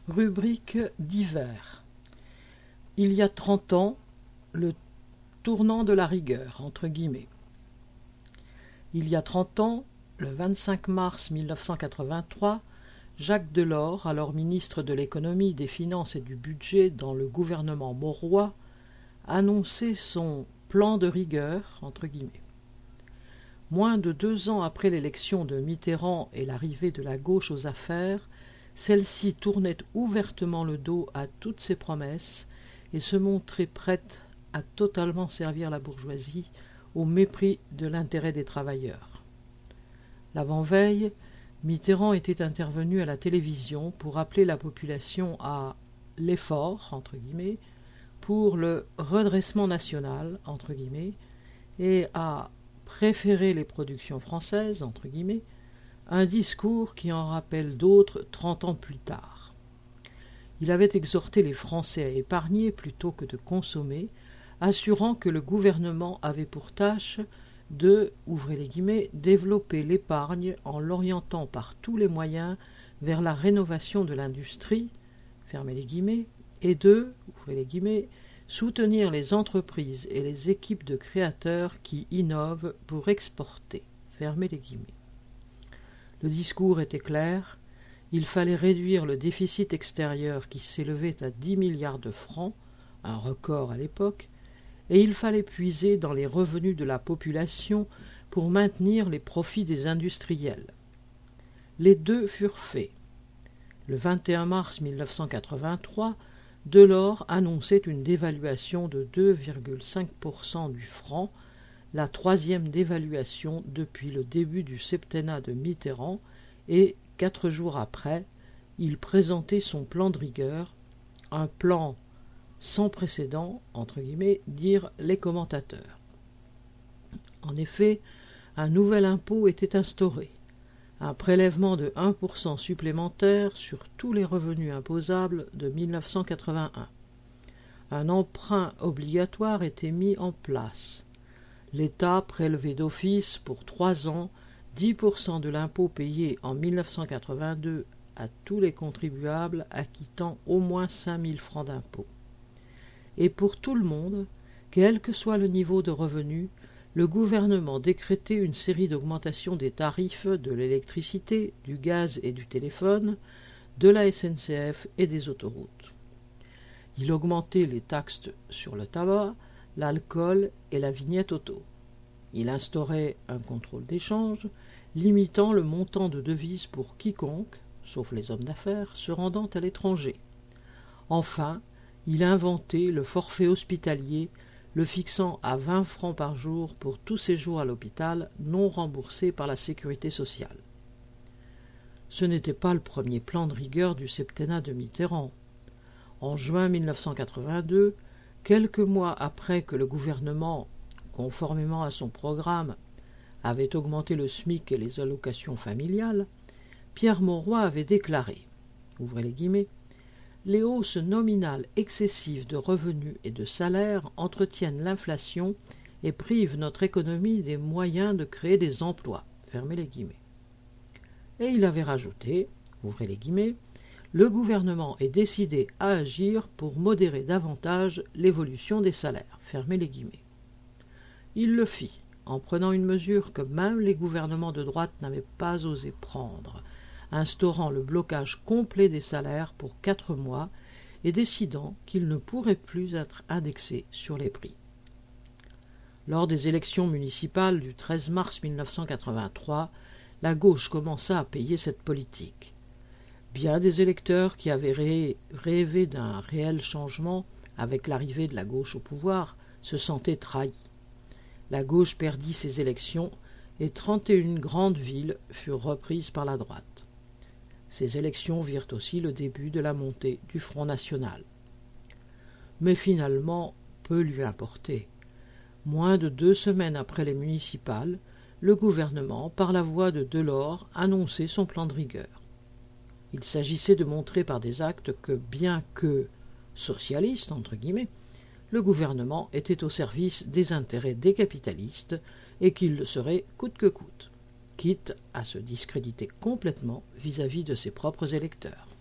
Rubrique divers. Il y a 30 ans, le tournant de la rigueur, entre guillemets. Il y a 30 ans, le 25 mars 1983, Jacques Delors, alors ministre de l'économie, des finances et du budget dans le gouvernement Mauroy, annonçait son plan de rigueur, entre guillemets. Moins de 2 ans après l'élection de Mitterrand et l'arrivée de la gauche aux affaires, celle-ci tournait ouvertement le dos à toutes ses promesses et se montrait prête à totalement servir la bourgeoisie au mépris de l'intérêt des travailleurs. L'avant-veille, Mitterrand était intervenu à la télévision pour appeler la population à l'effort, entre guillemets, pour le redressement national, entre guillemets, et à préférer les productions françaises, entre guillemets, un discours qui en rappelle d'autres 30 ans plus tard. Il avait exhorté les Français à épargner plutôt que de consommer, assurant que le gouvernement avait pour tâche de, ouvrez les guillemets, développer l'épargne en l'orientant par tous les moyens vers la rénovation de l'industrie, fermez les guillemets, et de, ouvrez les guillemets, soutenir les entreprises et les équipes de créateurs qui innovent pour exporter, fermez les guillemets. Le discours était clair, il fallait réduire le déficit extérieur qui s'élevait à 10 milliards de francs, un record à l'époque, et il fallait puiser dans les revenus de la population pour maintenir les profits des industriels. Les deux furent faits. Le 21 mars 1983, Delors annonçait une dévaluation de 2,5% du franc, la troisième dévaluation depuis le début du septennat de Mitterrand, et 4 jours après, il présentait son plan de rigueur, un plan sans précédent, entre guillemets, dirent les commentateurs. En effet, un nouvel impôt était instauré, un prélèvement de 1% supplémentaire sur tous les revenus imposables de 1981. Un emprunt obligatoire était mis en place. L'État prélevait d'office pour 3 ans 10% de l'impôt payé en 1982 à tous les contribuables acquittant au moins 5 000 francs d'impôt. Et pour tout le monde, quel que soit le niveau de revenu, le gouvernement décrétait une série d'augmentations des tarifs de l'électricité, du gaz et du téléphone, de la SNCF et des autoroutes. Il augmentait les taxes sur le tabac, l'alcool et la vignette auto. Il instaurait un contrôle d'échange, limitant le montant de devises pour quiconque, sauf les hommes d'affaires, se rendant à l'étranger. Enfin, il inventait le forfait hospitalier, le fixant à 20 francs par jour pour tout séjour à l'hôpital non remboursé par la sécurité sociale. Ce n'était pas le premier plan de rigueur du septennat de Mitterrand. En juin 1982, quelques mois après que le gouvernement, conformément à son programme, avait augmenté le SMIC et les allocations familiales, Pierre Mauroy avait déclaré, ouvrez les guillemets, les hausses nominales excessives de revenus et de salaires entretiennent l'inflation et privent notre économie des moyens de créer des emplois, fermez les guillemets. Et il avait rajouté, ouvrez les guillemets, le gouvernement est décidé à agir pour modérer davantage l'évolution des salaires, fermez les guillemets. Il le fit, en prenant une mesure que même les gouvernements de droite n'avaient pas osé prendre, instaurant le blocage complet des salaires pour 4 mois et décidant qu'ils ne pourraient plus être indexés sur les prix. Lors des élections municipales du 13 mars 1983, la gauche commença à payer cette politique. Bien des électeurs qui avaient rêvé d'un réel changement avec l'arrivée de la gauche au pouvoir se sentaient trahis. La gauche perdit ses élections et 31 grandes villes furent reprises par la droite. Ces élections virent aussi le début de la montée du Front national. Mais finalement, peu lui importait. Moins de 2 semaines après les municipales, le gouvernement, par la voix de Delors, annonçait son plan de rigueur. Il s'agissait de montrer par des actes que, bien que socialiste, entre guillemets, le gouvernement était au service des intérêts des capitalistes et qu'il le serait coûte que coûte, quitte à se discréditer complètement vis-à-vis de ses propres électeurs.